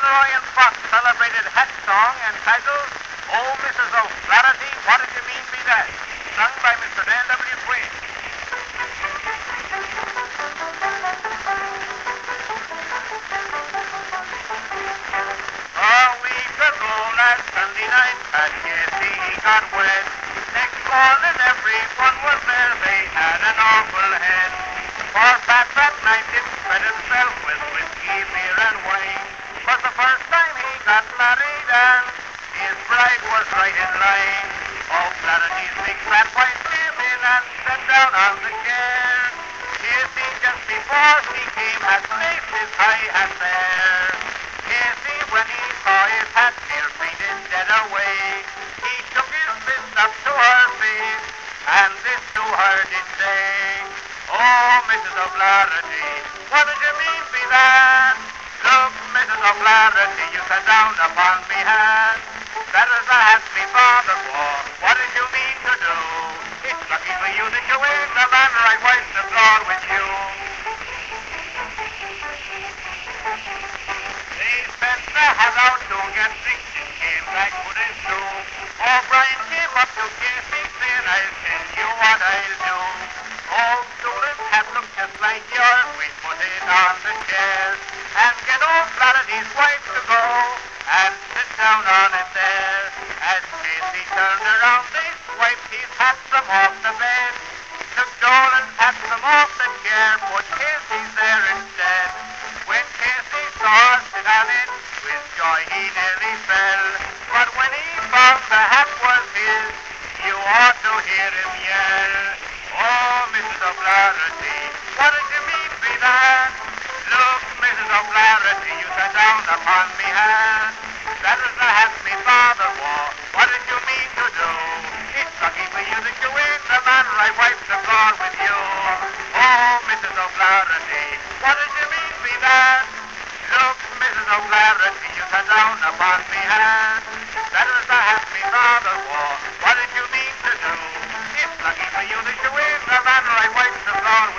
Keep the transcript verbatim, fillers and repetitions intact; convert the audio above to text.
Fauntleroy and Fox celebrated hat song entitled, Oh, Missus O'Flaherty, What Did You Mean By That? Sung by Mister Dan W. Quinn. A week ago last Sunday night, at Casey he got wet. Next morning everyone was there, they had an awful head. For Pat that night didn't spread himself with whiskey, beer, and wine. 'Twas the first time he got married, and his bride was right in line. O'Flaherty's big fat wife came in and sat down on the chair. Casey, just before she came, had placed his high hat there. Casey, when he saw his hat, near fainted dead away. He shook his fist up to her face, and this to her did say, Oh, Missus O'Flaherty, what did you mean by that? Look, Missus O'Flaherty, you sat down upon me hat. That is the hat me father wore. What did you mean to do? It's lucky for you that you ain't the man right wipes the floor with you. They sent the hat out to get fixed. It came back good as new. O'Brien came up to Casey saying, I'll tell you what I'll do. Old Dolan's hat looked just like yours. We put it on the chair and get O'Flaherty's wife to go and sit down on it there. As Casey turned around, they swiped his hat from off the bed. Took Dolan's hat from off the chair, put Casey's there instead. When Casey saw her sit on it, with joy he nearly fell. But when he found the hat was his, you ought to hear him yell. Oh, Missus O'Flaherty, what did you mean by that? Look, Missus O'Flaherty, you sat down upon me hat. That is the hat me father wore. What did you mean to do? It's lucky for you that you ain't the man right wipes the floor with you. Oh, Missus O'Flaherty, what did you mean by that? Look, Missus O'Flaherty, you sat down upon me hat. That is the hat me father wore. What did you mean to do? It's lucky for you that you ain't the man right wipes the floor with you.